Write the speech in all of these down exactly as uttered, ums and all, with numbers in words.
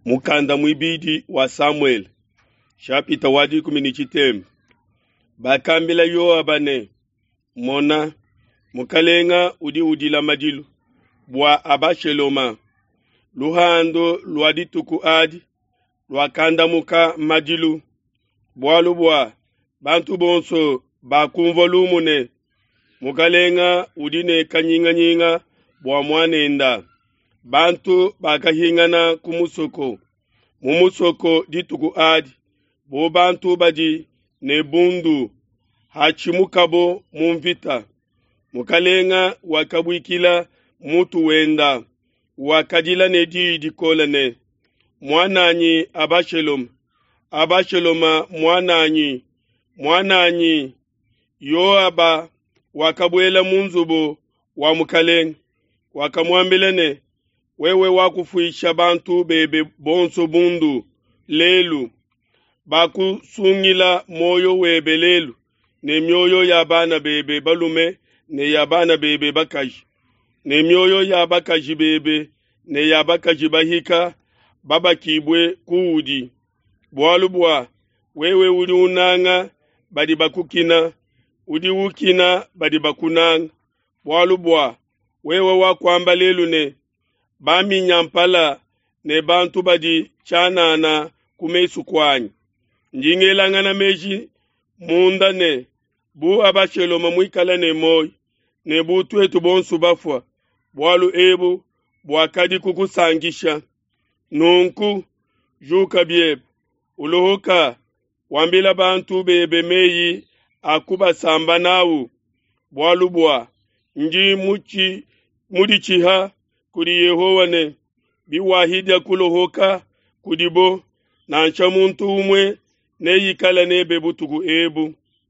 Mukanda mwibidi wa Samuel. Shapita wadi kuminichitem. Bakambila yo abane. Mona. Mukalenga udi udi la madilu. Bwa abasheloma. Luhando luadi tuku adi. Luakanda muka madilu. Bwa lubwa. Bantu bonso bakumvolumune. Mukalenga udine kanyinga nyinga. Bwa mwanenda. Bantu bakahingana kumusoko. Mumusoko dituku adi. Bo bantu badi ne bundu. Hachimukabo mumvita. Mukalenga wakabwikila mutu wenda. Wakadila ne di dikolane. Mwananyi abashelom. Abasheloma mwananyi. Mwananyi. Yo aba wakabwela munzubo wa mukalenga. Wakamwambelene. Wewe wakufuisha bantu bebe bonso bundu. Lelu. Baku sungila moyo webe lelu. Ne myoyo yabana bebe balume. Ne yabana bebe bakaji. Ne myoyo yabakaji bebe. Ne yabakaji bahika. Baba kibwe kuudi. Bwalubwa. Wewe udi unanga. Badi bakukina. Udi ukina. Badi bakunanga. Bwalubwa. Wewe wakwamba lelu ne. Bami nyampala ne bantu badi chana na kumesu kwanyi. Njingela ngana meji munda ne. Bu abachelo mamwikala ne moy. Ne bu tuetu bonsu bafwa. Bwalu ebu. Bwakadi kukusangisha. Nunku. Juka bieb. Ulohoka. Wambila bantu bebe meyi. Akuba samba nawu. Bwalu bwa. Nji muchi. Mudichiha. Kudi Yehowa ne, biwahidi kulohoka, kudibo, na ncha muntu umwe, ne yikala ne bebutugu ebu.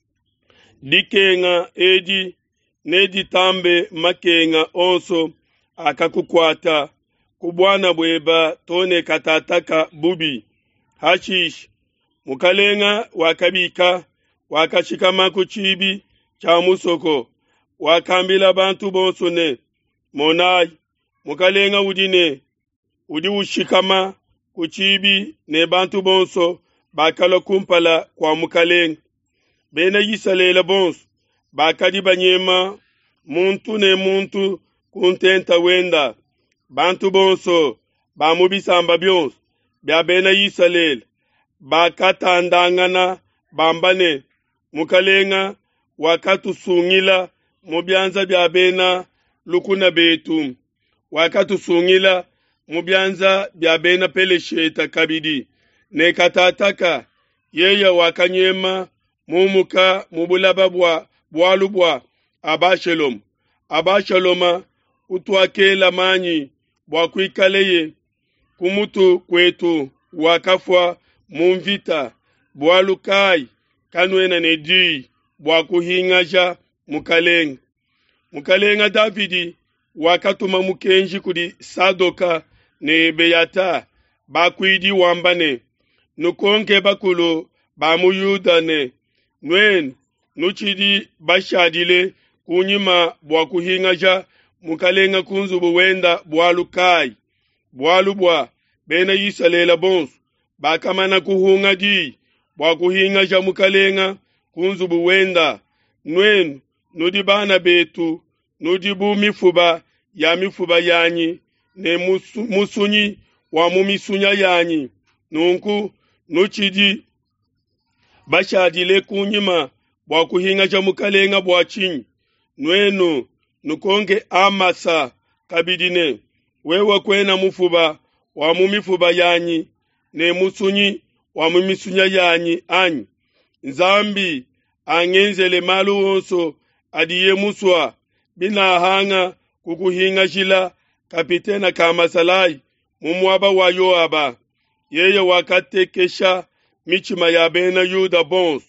Dikenga edi, ne ditambe makenga onso, akakukwata, kubwana bweba tone katataka bubi. Hashish, mukalenga wakabika, wakashikama kuchibi, cha musoko, wakambila bantu bonso ne, monai. Mukalenga udine, udi ushikama, kuchibi, ne bantu bonso, bakalo kumpala kwa mukalenga. Bena yisalela bonso, bakadi banyema, muntu ne muntu, kuntenta wenda. Bantu bonso, bamubisamba bionso, bia bena yisalela. Bakata andangana, bambane, mukalenga, wakatu sungila, mubianza bia bena, lukuna betum. Wakatu sungila, mubianza biabena pele sheta kabidi. Ne katataka, yeya wakanyema, mumuka, mubulaba bwa, bwalubwa, abashelom. Abasheloma, utuakela manyi, bwakuikaleye, kumutu kwetu, wakafwa, mumvita, bwalukai, kanwena neji, bwakuhingaja, mukalenga. Mukalenga Davidi, wakatuma mukenji kudi Sadoka ne Beyata bakwidi wambane nukonke bakulu bamuyuda ne nwen nuchidi bashadile kunyima bwakuhingaja mukalenga kunzubu wenda bwalukai bwalubwa bena yisalela bonsu bakamana kuhunga di bwakuhingaja mukalenga kunzubu wenda nwen nudibana betu nudibu mifuba ya mifuba yanyi ne musu, musunyi wa mumisunya yanyi nunku nuchidi bashadile kunyima bwa kuhinga ja mukalenga bwa chinyi nwenu nukonge amasa kabidine wewe kwena mufuba wa mumifuba yanyi ne musunyi wa mumisunya yanyi anyi nzambi angenzele malu wonso adiye muswa bina hanga kukuhinga shila kapitena kama salai mumuaba wa yoaba yeye wakate kesha michima ya bena yuda bons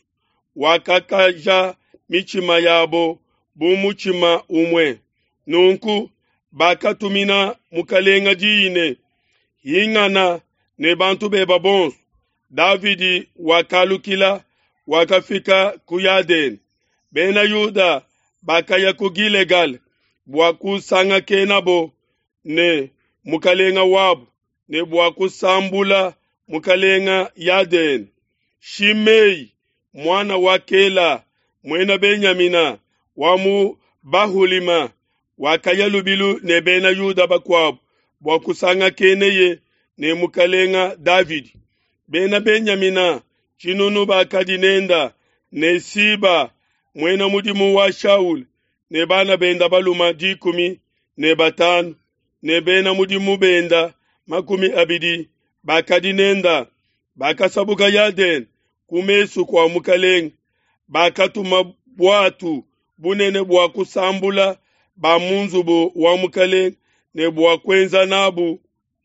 wakakaja michima yabo bumuchima umwe nunku bakatumina mukalenga jine hingana ne bantu beba bons Davidi wakalukila wakafika kuyaden bena yuda bakaya kugilegal bwakusanga kenabo ne mukalenga wabu ne bwakusambula mukalenga Yaden. Shimei mwana wa Kela mwena Benyamina wamu Bahulima wakayalubilu ne bena Yuda bakwab bwakusanga keneye ne mukalenga David. Bena Benyamina chinunu bakadinenda ne Siba mwena mudimu wa Shaul ne bana benda baluma dikumi ne batanu ne bena mudimu benda makumi abidi bakadinenda bakasabuka Yaden kumesu kwa mukaleng bakatuma bwatu bunene bwa kusambula ba munzubu wa mukaleng ne bwa kwenza nabu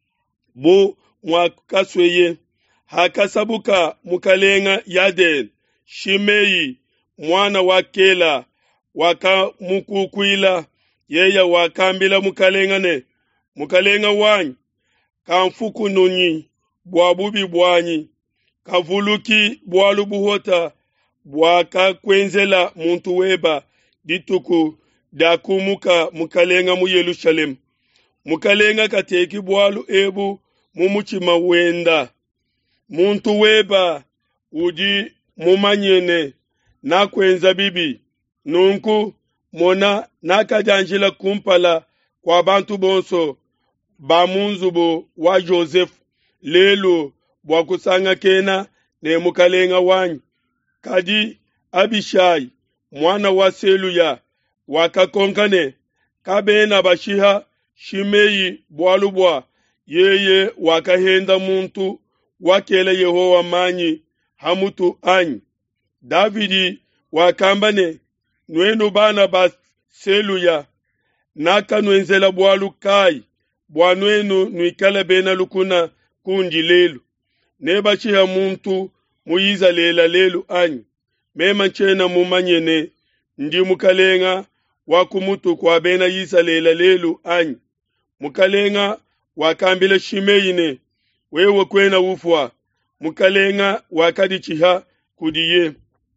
bu mwakasweye hakasabuka mukalenga Yaden. Shimei mwana wa Kela waka mukukwila yeya wakambila mukalenga ne mukalenga wanyi kamfuku nunyi bwa bubi bwanyi kavuluki bwalu buhota bwaka kwenzela muntu weba dituku dakumuka mukalenga mu Yerusalem. Mukalenga kateki bwalu ebu mumuchima wenda muntu weba uji mumanyene na kwenza bibi nunku mona nakajanjila kumpala kwa bantu bonso ba munzubu wa Joseph lelo bwakusanga kena ne mukalenga wanyi kadi Abishai mwana wa Seluya wakakonkane kabena bashiha Shimei bwalubwa yeye wakahenda muntu wakele Yehowa manyi hamutu anyi. Davidi wakambane nwenu bana ba Seluya naka nwenzela bwalu kai bwanwenu nwikala bena lukuna kundi lelu neba chiha muntu muyiza lela lelu anyi mema nchena mumanyene ndi mukalenga wakumutu kwa bena yiza lela lelu anyi. Mukalenga wakambile Shimei wewe kwena ufwa mukalenga wakadi chiha kudiye.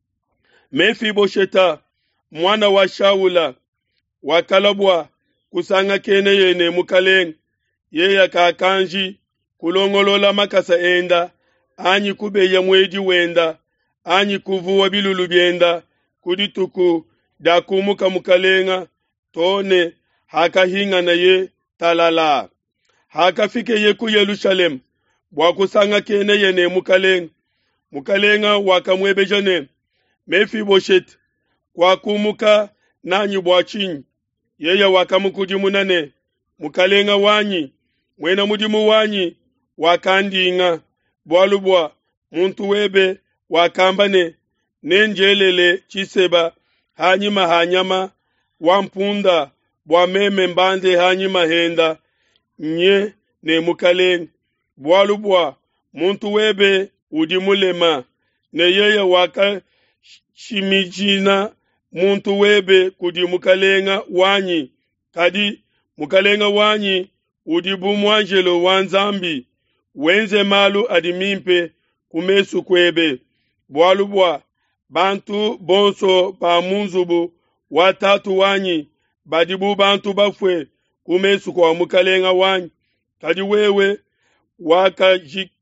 Mefibosheta mwana wa Shaula wakalabwa kusanga kene yene mukalenga yeya kakanji kulongolola makasa enda anyi kubeya mwedi wenda anyi kuvuwa bilulu byenda kudituku dakumuka mukalenga tone hakahinga na ye talala hakafike ye ku Yerusalem bwakusanga kene yene mukalenga mukalenga wakamwebejane Mefiboshet kwa kumuka nanyi bwachinyi yeya wakamukudimunane mukalenga wanyi mwena mudimu wanyi wakandinga bwalubwa muntu webe wakambane nenjelele chiseba hanyima hanyama wampunda bwameme mbande hanyima henda nye ne mukalenga bwalubwa muntu webe udimulema ne yeya waka shimijina muntu webe kudi mukalenga wanyi kadi mukalenga wanyi udibu mwanjelo wanzambi wenze malu adimimpe kumesu kwebe bwalubwa bantu bonso pa munzubu watatu wanyi badibu bantu bafwe kumesu kwa mukalenga wanyi kadi wewe waka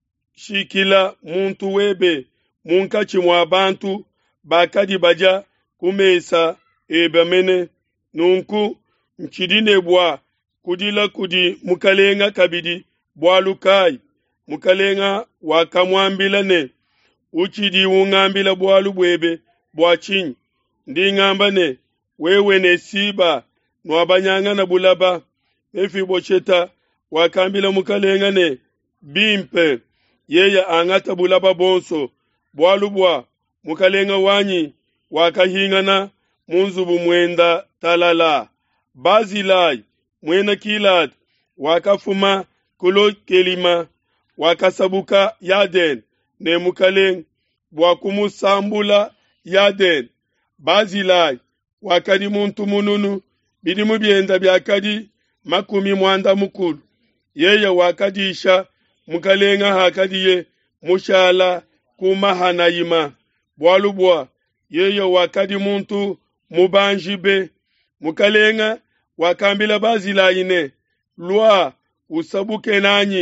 shikila muntu webe munkachi mwa bantu bakadi baja kumesa ebamene nunku mchidine bwa kudila kudi mukalenga kabidi bwalukai mukalenga wakamwambilane uchidi ungambila bwalu bwebe bwachinyi ndi ngambane wewe ne Siba nwabanyanga na bulaba. Mefibosheta wakambila mukalenga ne bimpe yeya angata bulaba bonso bwalubwa mukalenga wanyi wakahingana munzubu mwenda talala. Bazilai mwena Kilad wakafuma kulo kelima wakasabuka Yaden ne mukalenga bwakumusambula Yaden. Bazilai wakadi muntu mununu bidimu byenda byakadi makumi mwanda mukulu yeya wakadisha mukalenga hakadiye mushala kumahanayima bwalubwa yeya wakadi muntu mubanjibe mukalenga wakambila Bazilai ne lwa usabuke nanyi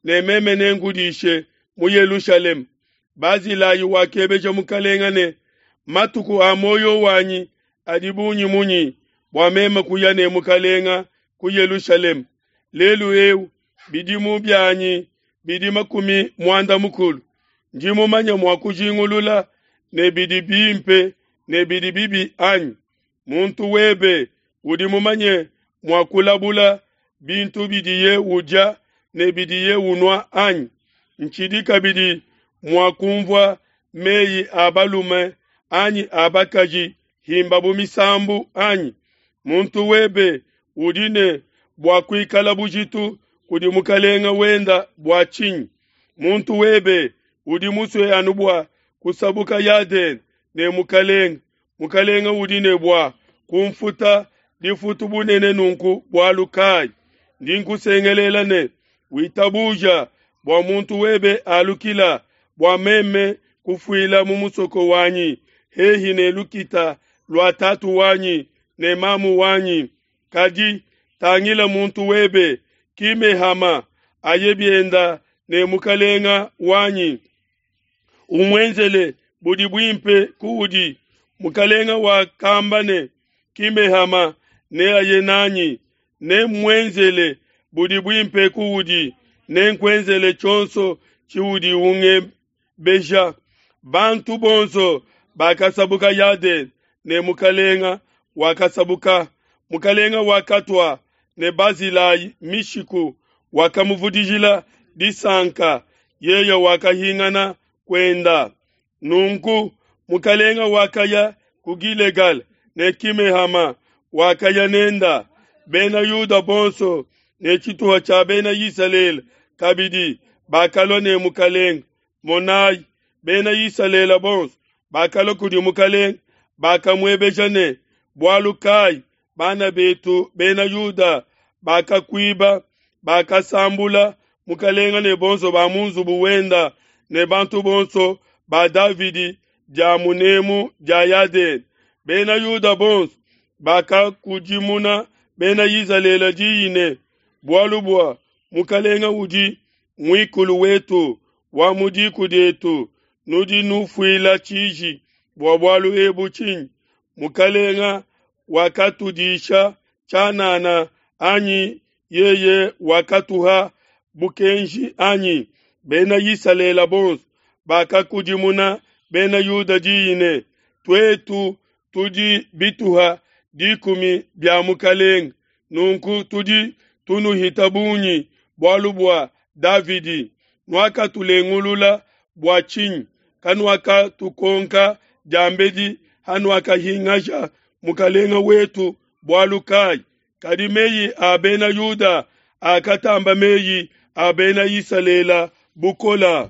ne meme nengudishe mu Yerusalem bazilayi wakebeje mukalengane matuku amoyo wanyi adibunyi munyi bwamema kuyane mukalenga ku Yerusalem lelu eu bidimu byanyi bidima kumi mwanda mukulu njimu manya mwakujingulula ne bidibimpe ne bidibibi anyi muntu webe udimu manye mwakulabula bintu bidiye uja ne bidiye unwa anyi nchidika bidi mwakumvwa meyi abalume anyi abakaji himba bumisambu anyi muntu webe udine bwakwikala bujitu kudi mukalenga wenda bwachinyi muntu webe udi muswe anubwa kusabuka yaden ne mukalenga mukalenga udine bwa kumfuta difutu bunene nunku bwalukai ndinkusengelelane witabuja bwa muntu webe alukila bwa meme kufuila mumusoko wanyi hehi ne lukita lwa tatu wanyi ne mamu wanyi kaji tangila muntu webe kime hama ayebienda ne mukalenga wanyi umwenzele budi bwimpe kuudi mukalenga wa kambane kime hama ne ayenanyi ne mwenzele budi bwimpe kuudi ne nkwenzele chonso chiudi unge beja bantu bonzo bakasabuka yade ne mukalenga wakasabuka mukalenga wakatwa ne bazilayi mishiku wakamuvudijila disanka yeya wakahingana kwenda nunku mukalenga wakaya kugilegal ne kime hama wakaya nenda bena yuda bonso ne chituwa cha bena Yisalel kabidi bakalo ne mukalenga monai bena Yisalela bonso bakalo kudi mukalenga bakamwebejane bwalukai bana betu bena yuda baka kwiba baka sambula mukalenga ne bonso ba munzu buwenda ne bantu bonso ba Davidi ja munemu ja yaden bena yuda bonso baka kujimuna bena Yisalela jine bwalubwa mukalenga uji mwikulu wetu wa mudi kudetu nudi nufuila chiji bwabwalu ebu chinyi mukalenga wakatudisha chanana anyi yeye wakatuha bukenji anyi bena Yisalela bonso bakakujimuna bena yuda jine twetu tudi bituha dikumi bya mukalenga nunku tudi tunu hitabunyi bwalubwa Davidi nwaka tulengulula bwachinyi kanwaka tukonka jambedi hanwaka hingasha mukalenga wetu bwalukai kadi meyi abena yuda akatamba meyi abena Yisalela bukola